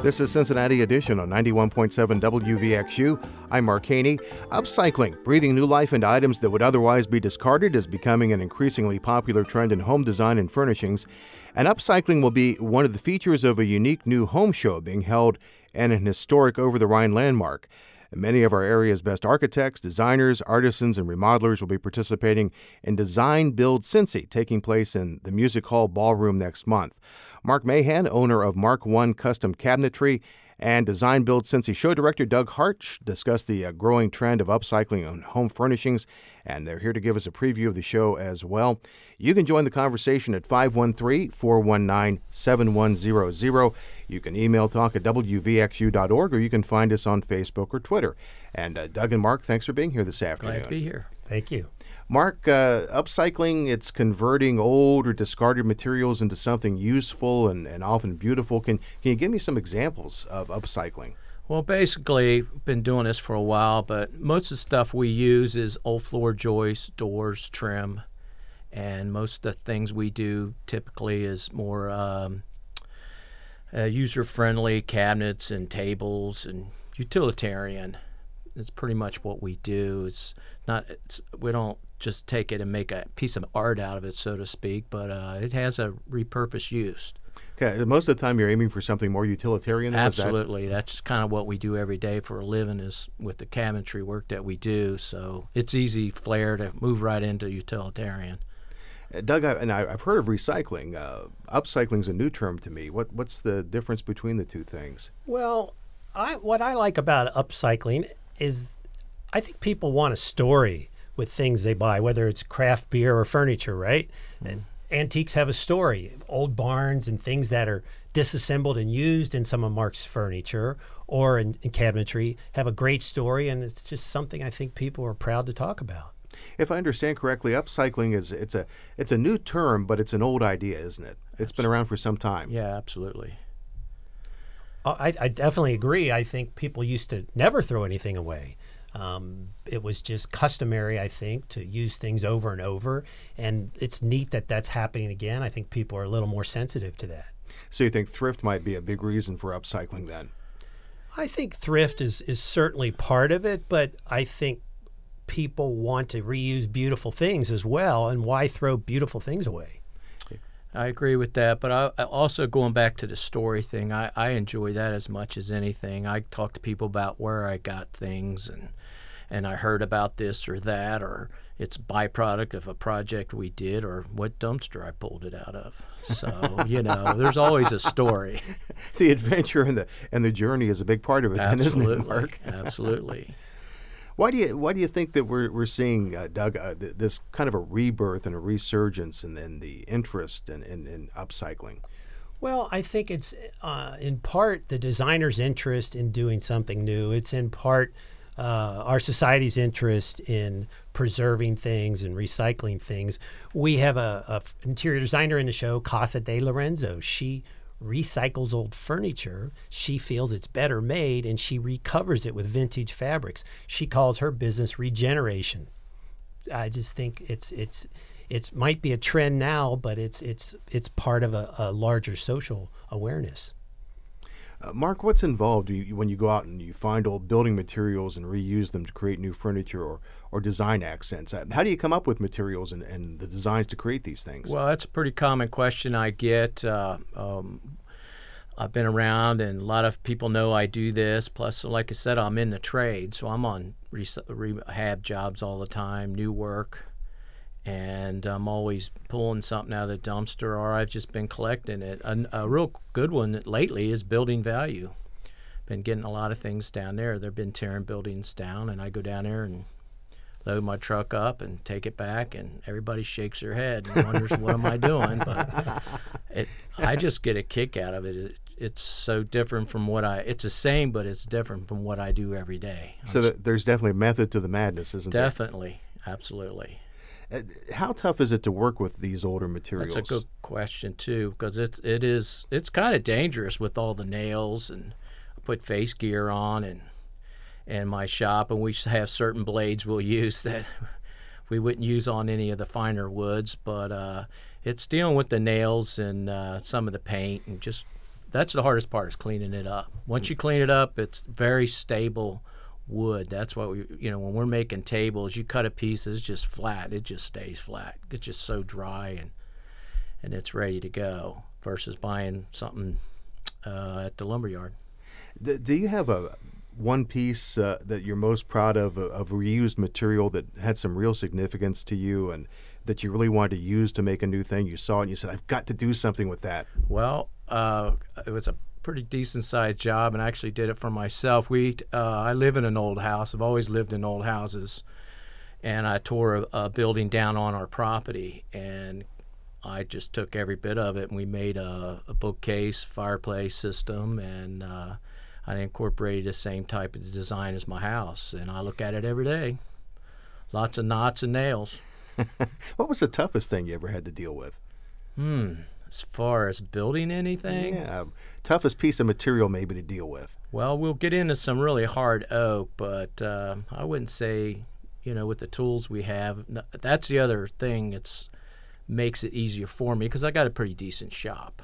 This is Cincinnati Edition on 91.7 WVXU. I'm Mark Haney. Upcycling, breathing new life into items that would otherwise be discarded, is becoming an increasingly popular trend in home design and furnishings. And upcycling will be one of the features of a unique new home show being held in an historic over-the-Rhine landmark. Many of our area's best architects, designers, artisans, and remodelers will be participating in Design Build Cincy, taking place in the Music Hall Ballroom next month. Mark Mahan, owner of Mark I Custom Cabinetry, and Design Build Cincy show director Doug Hart discuss the growing trend of upcycling on home furnishings, and they're here to give us a preview of the show as well. You can join the conversation at 513-419-7100. You can email talk at wvxu.org, or you can find us on Facebook or Twitter. And Doug and Mark, thanks for being here this afternoon. Glad to be here. Thank you. Mark, upcycling, it's converting old or discarded materials into something useful and often beautiful. Can you give me some examples of upcycling? Well, basically, been doing this for a while, but most of the stuff we use is old floor joists, doors, trim, and most of the things we do typically is more user-friendly cabinets and tables and utilitarian. It's pretty much what we do. We don't just take it and make a piece of art out of it, so to speak, but it has a repurposed use. Okay, most of the time you're aiming for something more utilitarian? Absolutely. That's kind of what we do every day for a living, is with the cabinetry work that we do. So it's easy flair to move right into utilitarian. Doug, I've heard of recycling. Upcycling is a new term to me. What's the difference between the two things? Well, what I like about upcycling is I think people want a story with things they buy, whether it's craft beer or furniture, right? And antiques have a story. Old barns and things that are disassembled and used in some of Mark's furniture or in cabinetry have a great story, and it's just something I think people are proud to talk about. If I understand correctly, upcycling it's a new term, but it's an old idea, isn't it? It's been around for some time. Yeah, absolutely. I definitely agree. I think people used to never throw anything away. It was just customary, I think, to use things over and over, and it's neat that that's happening again. I think people are a little more sensitive to that. So you think thrift might be a big reason for upcycling then? I think thrift is certainly part of it, but I think people want to reuse beautiful things as well, and why throw beautiful things away? I agree with that, but I also, going back to the story thing, I enjoy that as much as anything. I talk to people about where I got things, and I heard about this or that, or it's a byproduct of a project we did, or what dumpster I pulled it out of. So, there's always a story. The adventure and the journey is a big part of it, then, isn't it, Mark? Absolutely. Why do you think that we're seeing, Doug, this kind of a rebirth and a resurgence in the interest in upcycling? Well, I think it's in part the designer's interest in doing something new. It's in part our society's interest in preserving things and recycling things. We have a interior designer in the show, Casa de Lorenzo. She recycles old furniture. She feels it's better made, and she recovers it with vintage fabrics. She calls her business regeneration. I just think it's might be a trend now, but it's part of a larger social awareness. Mark, what's involved when you go out and you find old building materials and reuse them to create new furniture or design accents? How do you come up with materials and the designs to create these things? Well, that's a pretty common question I get. I've been around, and a lot of people know I do this. Plus, like I said, I'm in the trade, so I'm on rehab jobs all the time, new work. And I'm always pulling something out of the dumpster, or I've just been collecting it. A real good one lately is building value. Been getting a lot of things down there. They've been tearing buildings down, and I go down there and load my truck up and take it back, and everybody shakes their head and wonders what am I doing. But I just get a kick out of it. It's so different from it's the same, but it's different from what I do every day. So there's definitely a method to the madness, isn't there? Definitely, absolutely. How tough is it to work with these older materials? That's a good question too, because it's kind of dangerous with all the nails, and I put face gear on in my shop, and we have certain blades we'll use that we wouldn't use on any of the finer woods, but it's dealing with the nails and some of the paint and just that's the hardest part, is cleaning it up. Once you clean it up, it's very stable wood. That's what when we're making tables, you cut a piece, it's just flat. It just stays flat. It's just so dry and it's ready to go, versus buying something at the lumberyard. Do you have one piece that you're most proud of reused material that had some real significance to you and that you really wanted to use to make a new thing? You saw it and you said, I've got to do something with that. Well, it was a pretty decent sized job, and I actually did it for myself. I live in an old house. I've always lived in old houses, and I tore a building down on our property, and I just took every bit of it, and we made a bookcase, fireplace system, and I incorporated the same type of design as my house, and I look at it every day. Lots of knots and nails. What was the toughest thing you ever had to deal with? As far as building anything? Yeah, toughest piece of material maybe to deal with. Well, we'll get into some really hard oak, but I wouldn't say, with the tools we have, that's the other thing. It makes it easier for me because I got a pretty decent shop.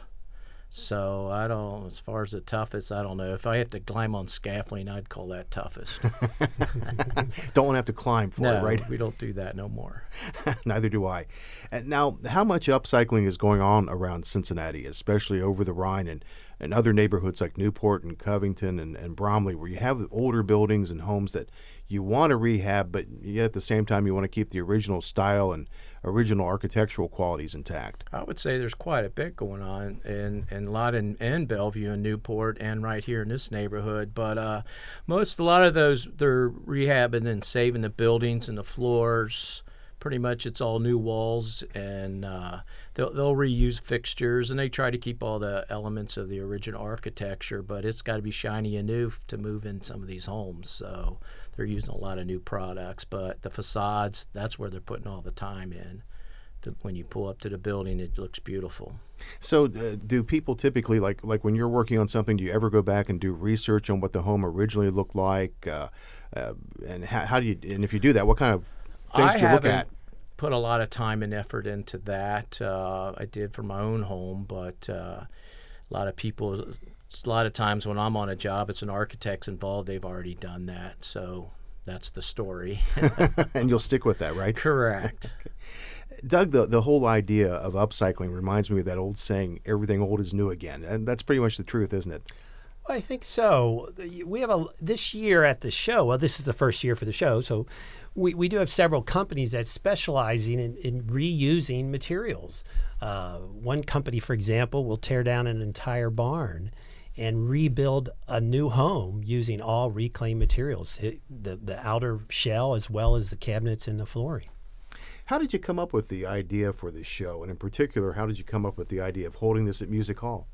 So as far as the toughest, I don't know. If I have to climb on scaffolding, I'd call that toughest. Don't want to have to climb for it, right? We don't do that no more. Neither do I. And now, how much upcycling is going on around Cincinnati, especially over the Rhine and other neighborhoods like Newport and Covington and Bromley, where you have older buildings and homes that you want to rehab, but yet at the same time you want to keep the original style and original architectural qualities intact? I would say there's quite a bit going on, and a lot in Bellevue and Newport and right here in this neighborhood. But a lot of those, they're rehabbing and saving the buildings and the floors. Pretty much it's all new walls, and they'll reuse fixtures, and they try to keep all the elements of the original architecture, but it's got to be shiny and new to move in some of these homes. So they're using a lot of new products, but the facades, that's where they're putting all the time in. When you pull up to the building, it looks beautiful. So do people typically, like when you're working on something, do you ever go back and do research on what the home originally looked like? And how do you, and if you do that, what kind of things do you look at? Put a lot of time and effort into that. I did for my own home, but a lot of times when I'm on a job, it's an architect's involved. They've already done that, so that's the story. And you'll stick with that, right? Correct. Okay. Doug, the whole idea of upcycling reminds me of that old saying, everything old is new again. And that's pretty much the truth, isn't it? Well, I think so. We have this year at the show, well, this is the first year for the show, so we do have several companies that specializing in reusing materials. One company, for example, will tear down an entire barn and rebuild a new home using all reclaimed materials, the outer shell as well as the cabinets and the flooring. How did you come up with the idea for this show? And in particular, how did you come up with the idea of holding this at Music Hall?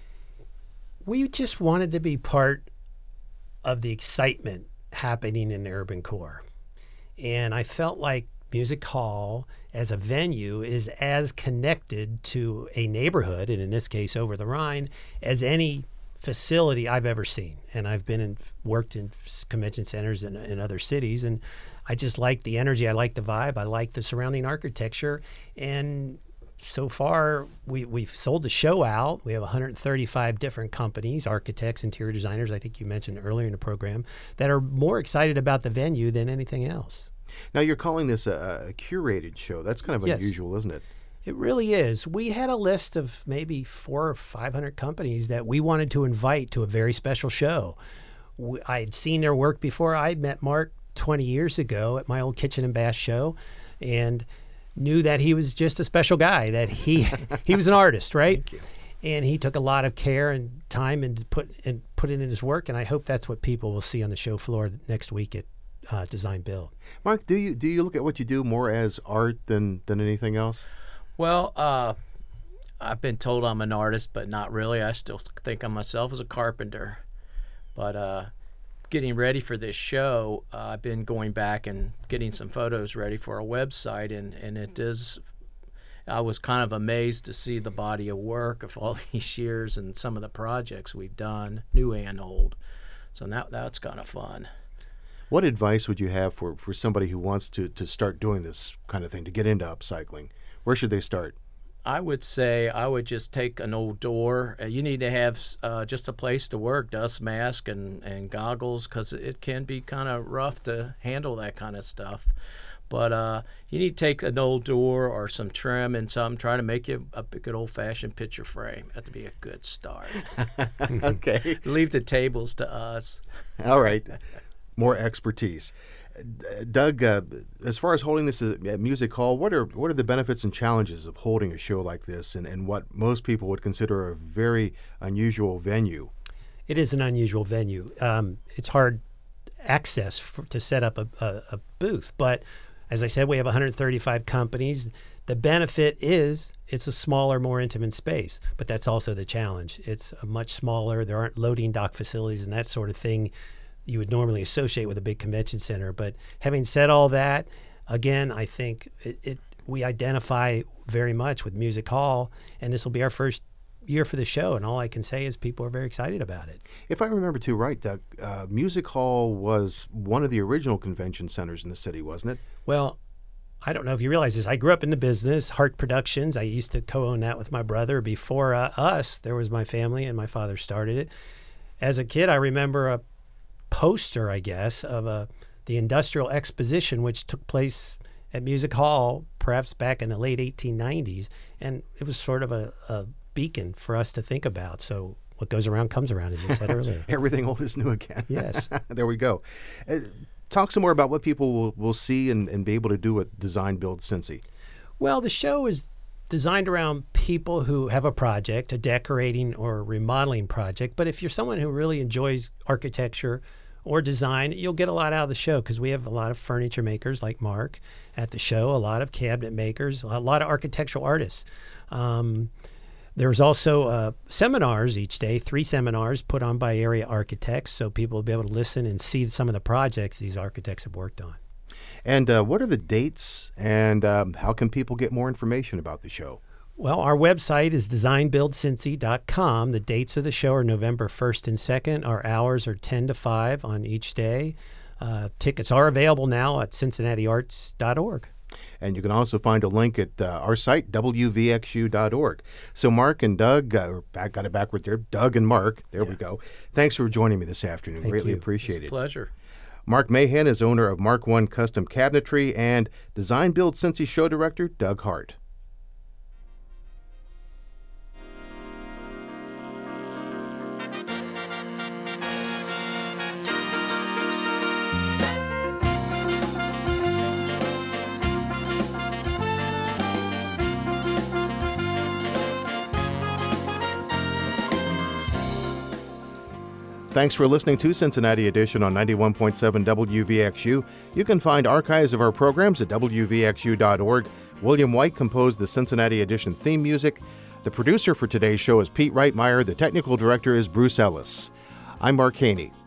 We just wanted to be part of the excitement happening in the urban core. And I felt like Music Hall as a venue is as connected to a neighborhood, and in this case over the Rhine, as any facility I've ever seen. And I've worked in convention centers in other cities, and I just like the energy, I like the vibe, I like the surrounding architecture. And so far, we've sold the show out. We have 135 different companies, architects, interior designers, I think you mentioned earlier in the program, that are more excited about the venue than anything else. Now, you're calling this a curated show. That's kind of unusual, isn't it? It really is. We had a list of maybe 400 or 500 companies that we wanted to invite to a very special show. I had seen their work before. I met Mark 20 years ago at my old Kitchen and Bath show, and knew that he was just a special guy, that he was an artist, right? Thank you. And he took a lot of care and time and put it in his work, and I hope that's what people will see on the show floor next week at Design Build. Mark, do you look at what you do more as art than anything else? Well, I've been told I'm an artist, but not really. I still think of myself as a carpenter. But getting ready for this show, I've been going back and getting some photos ready for a website, and it is. I was kind of amazed to see the body of work of all these years and some of the projects we've done, new and old. So that's kind of fun. What advice would you have for somebody who wants to start doing this kind of thing, to get into upcycling? Where should they start? I would say I would just take an old door. You need to have just a place to work, dust mask and goggles, because it can be kind of rough to handle that kind of stuff. But you need to take an old door or some trim and something, try to make you a good old-fashioned picture frame. That'd be a good start. Okay. Leave the tables to us. All right. More expertise. Doug, as far as holding this at Music Hall, what are the benefits and challenges of holding a show like this and what most people would consider a very unusual venue? It is an unusual venue. It's hard access to set up a booth, but as I said, we have 135 companies. The benefit is it's a smaller, more intimate space, but that's also the challenge. It's a much smaller. There aren't loading dock facilities and that sort of thing you would normally associate with a big convention center. But having said all that, again, I think we identify very much with Music Hall, and this will be our first year for the show, and all I can say is people are very excited about it. If I remember too right, Doug, Music Hall was one of the original convention centers in the city, wasn't it? Well, I don't know if you realize this. I grew up in the business, Hart Productions. I used to co-own that with my brother. Before us, there was my family, and my father started it. As a kid, I remember a poster, I guess, of the Industrial Exposition, which took place at Music Hall, perhaps back in the late 1890s, and it was sort of a beacon for us to think about. So what goes around comes around, as you said earlier. Everything old is new again. Yes. There we go. Talk some more about what people will see and be able to do with Design Build Cincy. Well, the show is designed around people who have a project, a decorating or remodeling project. But if you're someone who really enjoys architecture or design, you'll get a lot out of the show, because we have a lot of furniture makers like Mark at the show, a lot of cabinet makers, a lot of architectural artists. There's also seminars each day, 3 seminars put on by area architects, so people will be able to listen and see some of the projects these architects have worked on. And what are the dates, and how can people get more information about the show? Well, our website is designbuildcincy.com. The dates of the show are November 1st and 2nd. Our hours are 10 to 5 on each day. Tickets are available now at cincinnatiarts.org. And you can also find a link at our site, wvxu.org. So Mark and Doug, got it backward there, Doug and Mark, there we go. Thanks for joining me this afternoon. Thank Greatly you. appreciate It's it. a pleasure. Mark Mahan is owner of Mark One Custom Cabinetry, and Design Build Cincy show director, Doug Hart. Thanks for listening to Cincinnati Edition on 91.7 WVXU. You can find archives of our programs at wvxu.org. William White composed the Cincinnati Edition theme music. The producer for today's show is Pete Reitmeyer. The technical director is Bruce Ellis. I'm Mark Haney.